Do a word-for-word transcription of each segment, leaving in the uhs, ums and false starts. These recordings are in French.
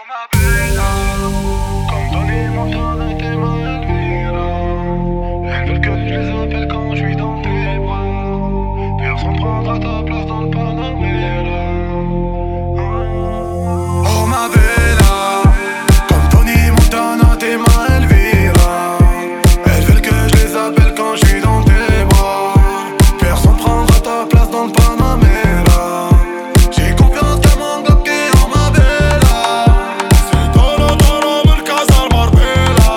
ma bella, comme Tony Montana et tes mains Elvira. Elles veulent que je les appelle quand je suis dans tes bras. Personne prendra ta place dans le Panamera. Oh ma bella, comme Tony Montana, tes mains Elvira. Elles veulent que je les appelle quand je suis dans tes bras. Personne prendra ta place dans le Panamera. J'ai confiance que mon bloc est en ma bella. C'est Toro Toro من casa al Marbella.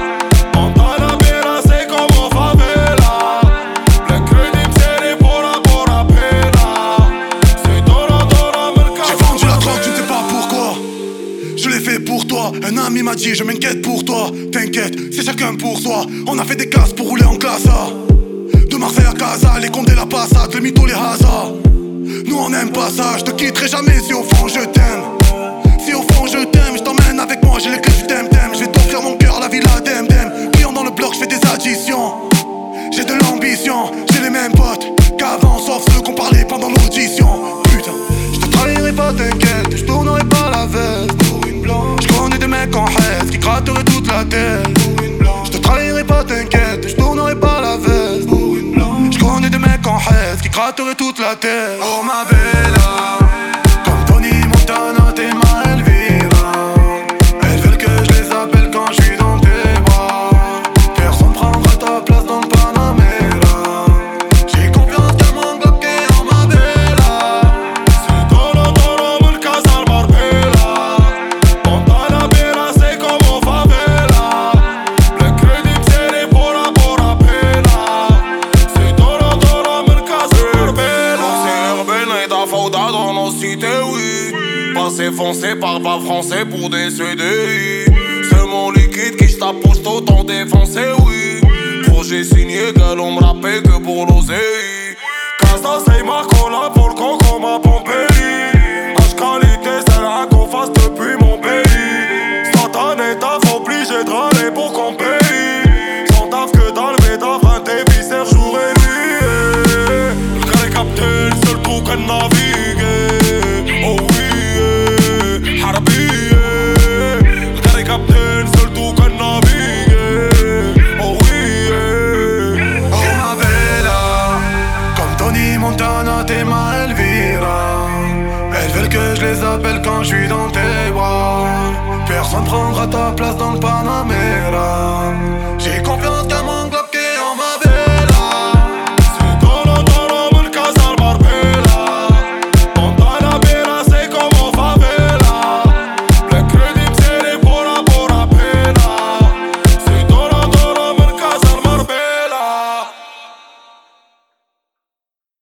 Panamera c'est comme en favela. Le crédit m'serre bora bora pena. C'est Toro Toro من casa. J'ai vendu la drogue, tu ne sais pas pourquoi. Je l'ai fait pour toi, un ami m'a dit je m'inquiète pour toi. T'inquiète, c'est chacun pour soi. On a fait des classes pour rouler en classe A. De Marseille à Casa, les Condés, la Passade, le mytho, les hasards. Nous on aime pas ça, je te quitterai jamais si au fond je t'aime. Si au fond je t'aime, je t'emmène avec moi, j'ai les clés du thème-thème. Je vais t'offrir mon cœur, la villa d'Em-Dem. Client dans le bloc, je fais des additions. J'ai de l'ambition, j'ai les mêmes potes qu'avant, sauf ceux qu'on parlait pendant l'audition. Putain, je te trahirai pas, t'inquiète, je tournerai pas la veste pour une blanche. Je connais des mecs en rêve qui gratteraient toute la tête pour une blanche. Je te trahirai pas, t'inquiète, je tournerai pas la veste pour une blanche. Je connais des mecs en rêve qui gratteraient toute la tête. Oh ma bella, comme Tony Montana, tes mains Elvira. Elles veulent que je les appelle quand je suis dans tes bras. Personne prendra ta place dans le Panamera. J'ai confiance que mon bloc est en ma bella. C'est Toro Toro من casa al Marbella. Panamera c'est comme en favela. Le crédit m'serre bora bora pena. C'est Toro Toro من casa al Marbella. C'est urbaine et ta fauda dans nos cités, oui. Passé foncé par bas français pour des C D I. C'est mon liquide qui j't'approche autant défoncé, oui. Projet signé, gueule, on m'rappelle que pour l'oseille. Casa c'est ma cola, volcan comme à Pompéi. H qualité, c'est la qu'on fasse depuis mon pays. Satané, taf obligé de râler pour qu'on paye. Sans taf que dans le métaf, un tes viscères jour et nuit. Le gars est capté, le seul trou qu'elle navigue. Oh oui, Harbi. Le gars est capté, le seul trou qu'elle navigue. Oh oui, oh ma bella, comme Tony Montana, tes mains Elvira. Elles veulent que je les appelle quand je suis dans tes bras. Personne prendra ta place dans le Panamera. J'ai confiance